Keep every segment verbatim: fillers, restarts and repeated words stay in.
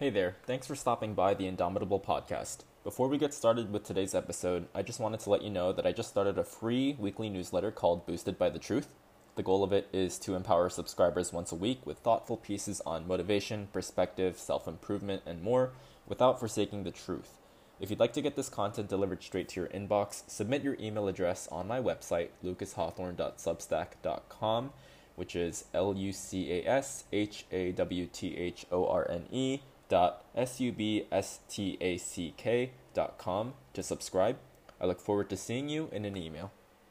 Hey there, thanks for stopping by the Indomitable podcast. Before we get started with today's episode, I just wanted to let you know that I just started a free weekly newsletter called Boosted by the Truth. The goal of it is to empower subscribers once a week with thoughtful pieces on motivation, perspective, self-improvement, and more without forsaking the truth. If you'd like to get this content delivered straight to your inbox, submit your email address on my website, lucas hawthorne dot substack dot com, which is L U C A S H A W T H O R N E dot S U B S T A C K dot com to subscribe. I look forward to seeing you in an email.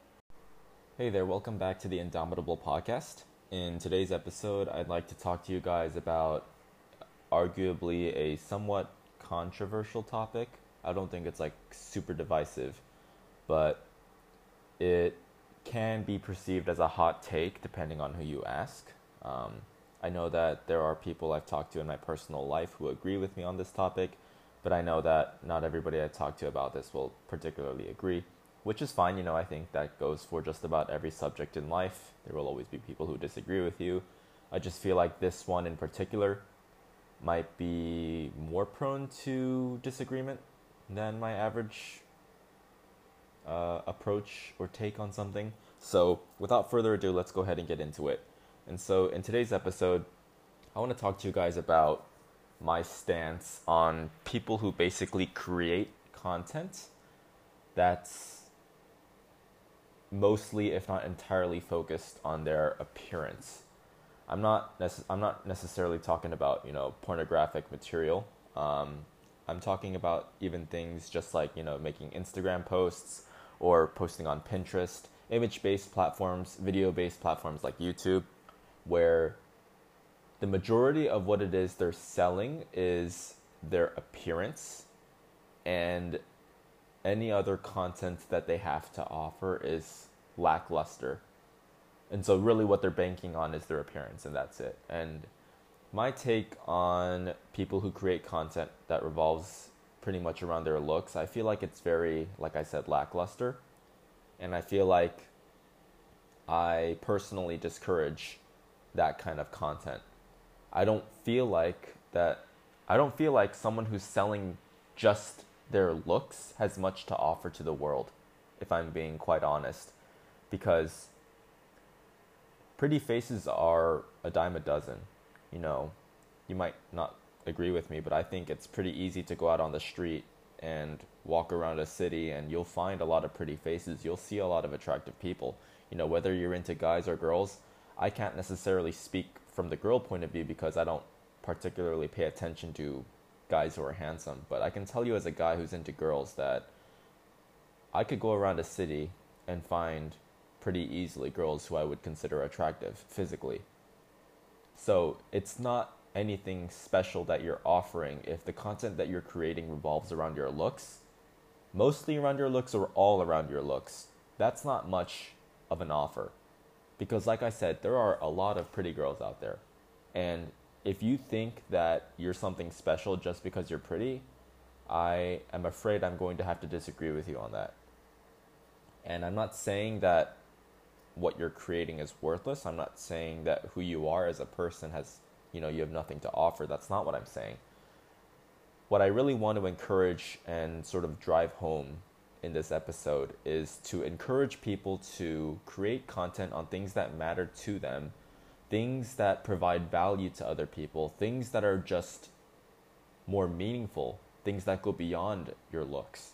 Hey there, welcome back to the Indomitable podcast. In today's episode, I'd like to talk to you guys about arguably a somewhat controversial topic. I don't think it's like super divisive, but it can be perceived as a hot take depending on who you ask. Um, I know that there are people I've talked to in my personal life who agree with me on this topic, but I know that not everybody I talk to about this will particularly agree, which is fine. You know, I think that goes for just about every subject in life. There will always be people who disagree with you. I just feel like this one in particular might be more prone to disagreement than my average uh, approach or take on something. So without further ado, let's go ahead and get into it. And so in today's episode, I want to talk to you guys about my stance on people who basically create content that's mostly, if not entirely, focused on their appearance. I'm not nece- I'm not necessarily talking about, you know, pornographic material. Um, I'm talking about even things just like, you know, making Instagram posts or posting on Pinterest, image-based platforms, video-based platforms like YouTube, where the majority of what it is they're selling is their appearance, and any other content that they have to offer is lackluster. And so really what they're banking on is their appearance, and that's it. And my take on people who create content that revolves pretty much around their looks, I feel like it's very, like I said, lackluster. And I feel like I personally discourage that kind of content. I don't feel like that, I don't feel like someone who's selling just their looks has much to offer to the world, if I'm being quite honest. Because pretty faces are a dime a dozen. You know, you might not agree with me, but I think it's pretty easy to go out on the street and walk around a city and you'll find a lot of pretty faces. You'll see a lot of attractive people. You know, whether you're into guys or girls, I can't necessarily speak from the girl point of view because I don't particularly pay attention to guys who are handsome. But I can tell you as a guy who's into girls that I could go around a city and find pretty easily girls who I would consider attractive physically. So it's not anything special that you're offering if the content that you're creating revolves around your looks, mostly around your looks or all around your looks. That's not much of an offer. Because like I said, there are a lot of pretty girls out there. And if you think that you're something special just because you're pretty, I am afraid I'm going to have to disagree with you on that. And I'm not saying that what you're creating is worthless. I'm not saying that who you are as a person has, you know, you have nothing to offer. That's not what I'm saying. What I really want to encourage and sort of drive home in this episode is to encourage people to create content on things that matter to them, things that provide value to other people, things that are just more meaningful, things that go beyond your looks.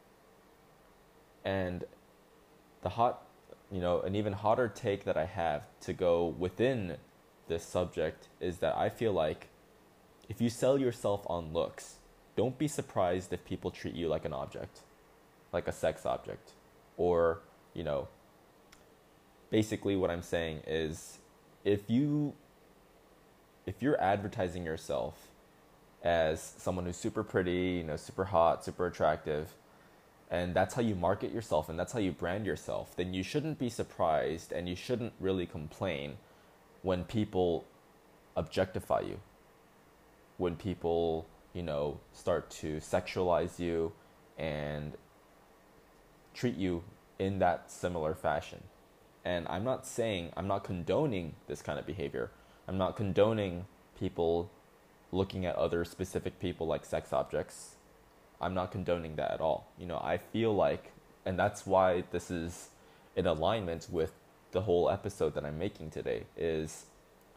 And the hot You know, an even hotter take that I have to go within this subject is that I feel like if you sell yourself on looks, don't be surprised if people treat you like an object, like a sex object. Or, you know, basically what I'm saying is if you, if you're advertising yourself as someone who's super pretty, you know, super hot, super attractive, and that's how you market yourself and that's how you brand yourself, then you shouldn't be surprised and you shouldn't really complain when people objectify you, when people, you know, start to sexualize you and treat you in that similar fashion. And I'm not saying, I'm not condoning this kind of behavior. I'm not condoning people looking at other specific people like sex objects. I'm not condoning that at all. You know, I feel like, and that's why this is in alignment with the whole episode that I'm making today, is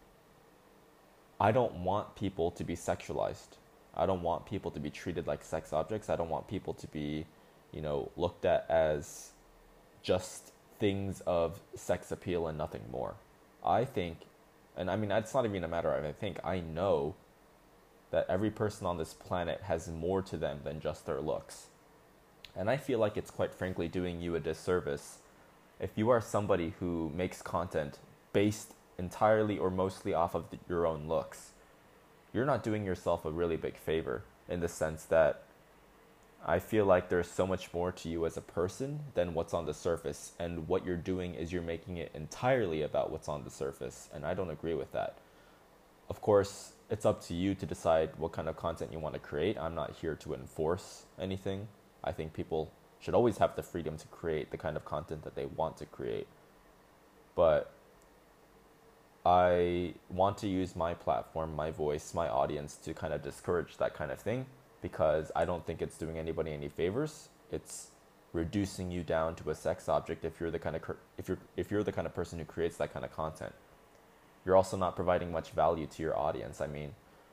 I don't want people to be sexualized. I don't want people to be treated like sex objects. I don't want people to be, you know, looked at as just things of sex appeal and nothing more. I think, and I mean, it's not even a matter of I think, I know that every person on this planet has more to them than just their looks. And I feel like it's quite frankly doing you a disservice if you are somebody who makes content based entirely or mostly off of the, your own looks. You're not doing yourself a really big favor, in the sense that I feel like there's so much more to you as a person than what's on the surface, and what you're doing is you're making it entirely about what's on the surface, and I don't agree with that. Of course, it's up to you to decide what kind of content you want to create. I'm not here to enforce anything. I think people should always have the freedom to create the kind of content that they want to create. But I want to use my platform, my voice, my audience to kind of discourage that kind of thing, because I don't think it's doing anybody any favors. It's reducing you down to a sex object if you're the kind of if you're if you're the kind of person who creates that kind of content. You're also not providing much value to your audience. I mean,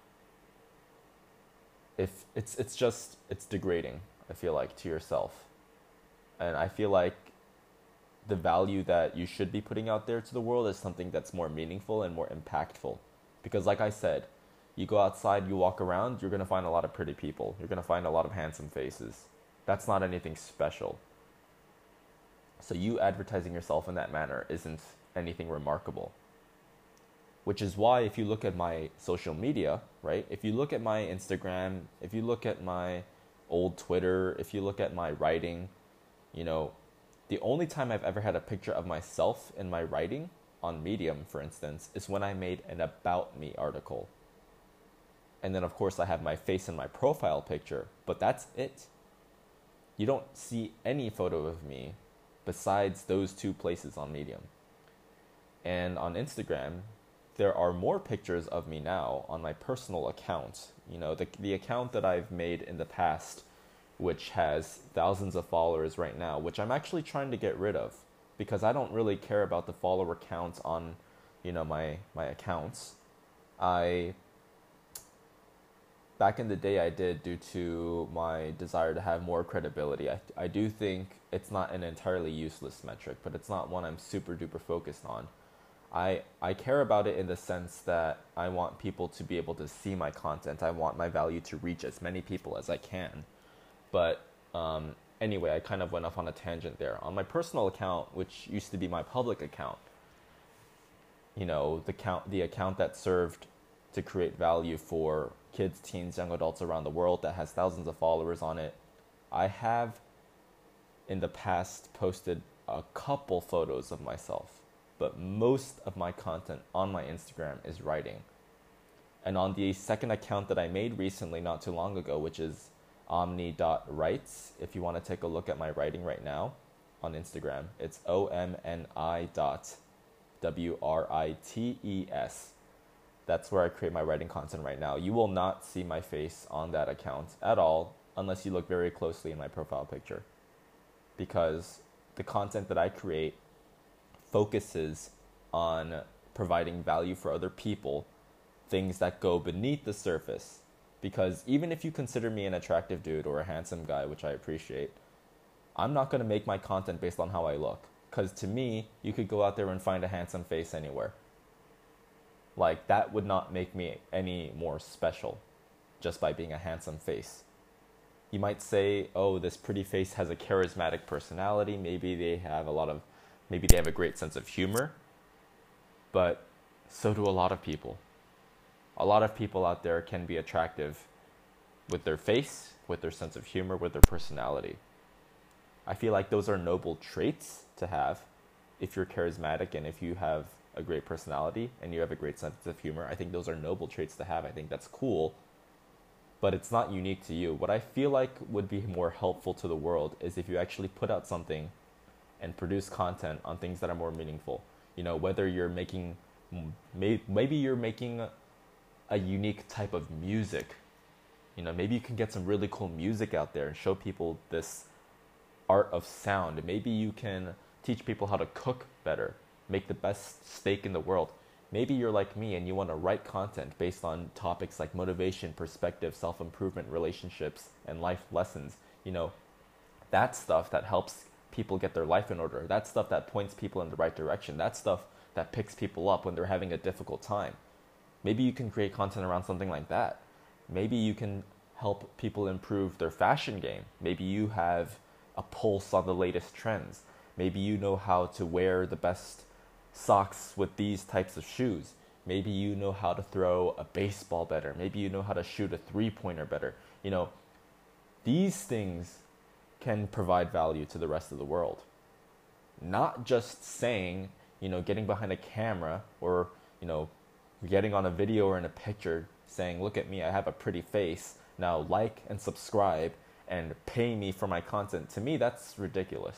if it's it's just it's degrading, I feel like, to yourself. And I feel like the value that you should be putting out there to the world is something that's more meaningful and more impactful. Because like I said, you go outside, you walk around, you're going to find a lot of pretty people. You're going to find a lot of handsome faces. That's not anything special. So you advertising yourself in that manner isn't anything remarkable. Which is why if you look at my social media, right? If you look at my Instagram, if you look at my old Twitter, if you look at my writing, you know, the only time I've ever had a picture of myself in my writing on Medium, for instance, is when I made an About Me article. And then, of course, I have my face in my profile picture, but that's it. You don't see any photo of me besides those two places on Medium. And on Instagram, there are more pictures of me now on my personal account. You know, the the account that I've made in the past, which has thousands of followers right now, which I'm actually trying to get rid of, because I don't really care about the follower count on, you know, my, my accounts. I, back in the day I did, due to my desire to have more credibility. I, I do think it's not an entirely useless metric, but it's not one I'm super duper focused on. I, I care about it in the sense that I want people to be able to see my content. I want my value to reach as many people as I can. But um, anyway, I kind of went off on a tangent there. On my personal account, which used to be my public account, you know, the count, the account that served to create value for kids, teens, young adults around the world, that has thousands of followers on it, I have in the past posted a couple photos of myself, but most of my content on my Instagram is writing. And on the second account that I made recently, not too long ago, which is omni dot writes, if you want to take a look at my writing right now on Instagram, it's O M N I dot W R I T E S. That's where I create my writing content right now. You will not see my face on that account at all unless you look very closely in my profile picture, because the content that I create focuses on providing value for other people, things that go beneath the surface. Because even if you consider me an attractive dude or a handsome guy, which I appreciate, I'm not going to make my content based on how I look. Because to me, you could go out there and find a handsome face anywhere. Like, that would not make me any more special just by being a handsome face. You might say, oh, this pretty face has a charismatic personality. Maybe they have a lot of, maybe they have a great sense of humor. But so do a lot of people. A lot of people out there can be attractive with their face, with their sense of humor, with their personality. I feel like those are noble traits to have if you're charismatic and if you have a great personality and you have a great sense of humor. I think those are noble traits to have. I think that's cool, but it's not unique to you. What I feel like would be more helpful to the world is if you actually put out something and produce content on things that are more meaningful. You know, whether you're making, maybe you're making a unique type of music. You know, maybe you can get some really cool music out there and show people this art of sound. Maybe you can teach people how to cook better, make the best steak in the world. Maybe you're like me and you want to write content based on topics like motivation, perspective, self-improvement, relationships, and life lessons. You know, that's stuff that helps people get their life in order. That's stuff that points people in the right direction. That's stuff that picks people up when they're having a difficult time. Maybe you can create content around something like that. Maybe you can help people improve their fashion game. Maybe you have a pulse on the latest trends. Maybe you know how to wear the best socks with these types of shoes. Maybe you know how to throw a baseball better. Maybe you know how to shoot a three-pointer better. You know, these things can provide value to the rest of the world. Not just saying, you know, getting behind a camera or, you know, getting on a video or in a picture saying, look at me, I have a pretty face. Now like and subscribe and pay me for my content. To me, that's ridiculous.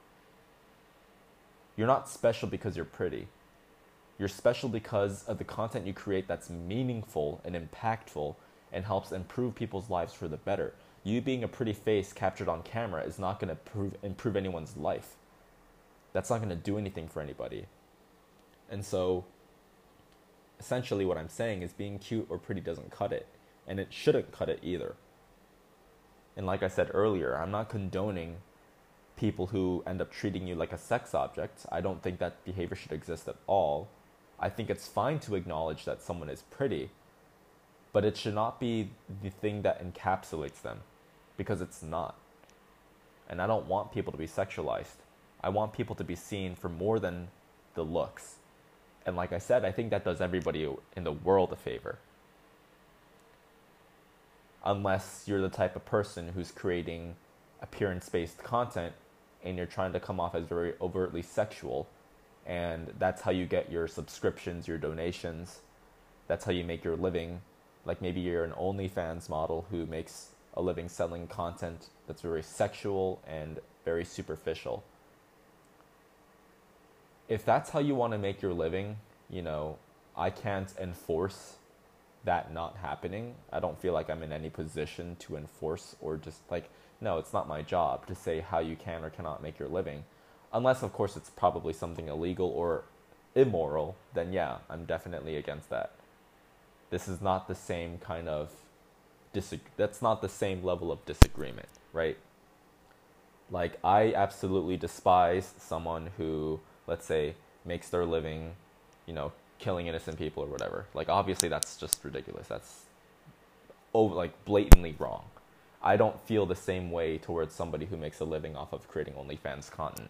You're not special because you're pretty. You're special because of the content you create that's meaningful and impactful and helps improve people's lives for the better. You being a pretty face captured on camera is not going to improve, improve anyone's life. That's not going to do anything for anybody. And so, essentially what I'm saying is being cute or pretty doesn't cut it. And it shouldn't cut it either. And like I said earlier, I'm not condoning people who end up treating you like a sex object. I don't think that behavior should exist at all. I think it's fine to acknowledge that someone is pretty, but it should not be the thing that encapsulates them, because it's not. And I don't want people to be sexualized. I want people to be seen for more than the looks. And like I said, I think that does everybody in the world a favor. Unless you're the type of person who's creating appearance-based content and you're trying to come off as very overtly sexual, and that's how you get your subscriptions, your donations. That's how you make your living. Like maybe you're an OnlyFans model who makes a living selling content that's very sexual and very superficial. If that's how you want to make your living, you know, I can't enforce that not happening. I don't feel like I'm in any position to enforce or just like, no, it's not my job to say how you can or cannot make your living. Unless, of course, it's probably something illegal or immoral, then yeah, I'm definitely against that. This is not the same kind of, disag- that's not the same level of disagreement, right? Like, I absolutely despise someone who, let's say, makes their living, you know, killing innocent people or whatever. Like, obviously that's just ridiculous. That's, oh, like, blatantly wrong. I don't feel the same way towards somebody who makes a living off of creating OnlyFans content.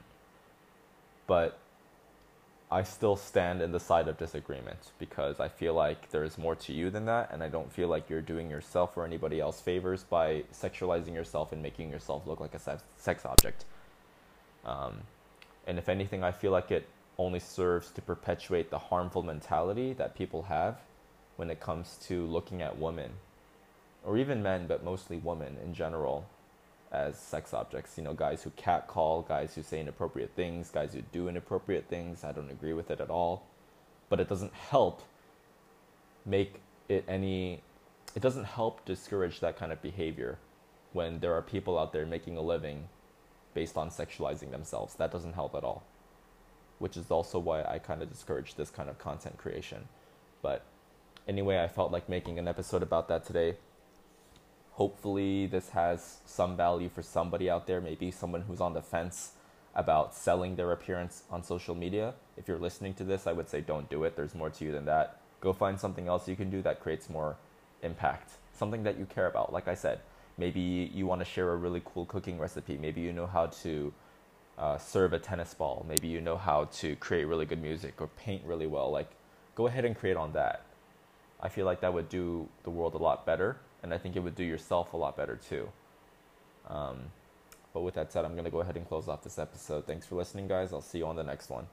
But I still stand in the side of disagreement because I feel like there is more to you than that, and I don't feel like you're doing yourself or anybody else favors by sexualizing yourself and making yourself look like a sex object. Um, and if anything, I feel like it only serves to perpetuate the harmful mentality that people have when it comes to looking at women, or even men, but mostly women in general, as sex objects. You know, guys who catcall, guys who say inappropriate things, guys who do inappropriate things. I don't agree with it at all. But it doesn't help make it any, it doesn't help discourage that kind of behavior when there are people out there making a living based on sexualizing themselves. That doesn't help at all. Which is also why I kind of discourage this kind of content creation. But anyway, I felt like making an episode about that today. Hopefully this has some value for somebody out there, maybe someone who's on the fence about selling their appearance on social media. If you're listening to this, I would say don't do it. There's more to you than that. Go find something else you can do that creates more impact. Something that you care about. Like I said, maybe you want to share a really cool cooking recipe. Maybe you know how to uh, serve a tennis ball. Maybe you know how to create really good music or paint really well. Like, go ahead and create on that. I feel like that would do the world a lot better. And I think it would do yourself a lot better too. Um, but with that said, I'm going to go ahead and close off this episode. Thanks for listening, guys. I'll see you on the next one.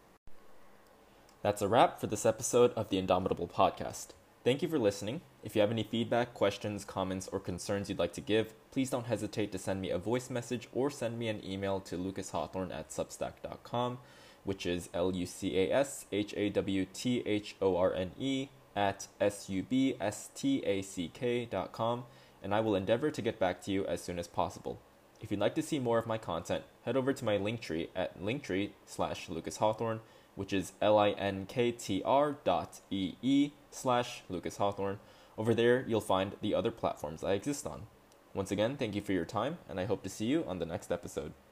That's a wrap for this episode of the Indomitable Podcast. Thank you for listening. If you have any feedback, questions, comments, or concerns you'd like to give, please don't hesitate to send me a voice message or send me an email to lucashawthorne at substack dot com, which is L U C A S H A W T H O R N E at substack dot com, and I will endeavor to get back to you as soon as possible. If you'd like to see more of my content, head over to my Linktree at linktree slash Lucas Hawthorne, which is linktr dot ee slash Lucas Hawthorne. Over there, you'll find the other platforms I exist on. Once again, thank you for your time, and I hope to see you on the next episode.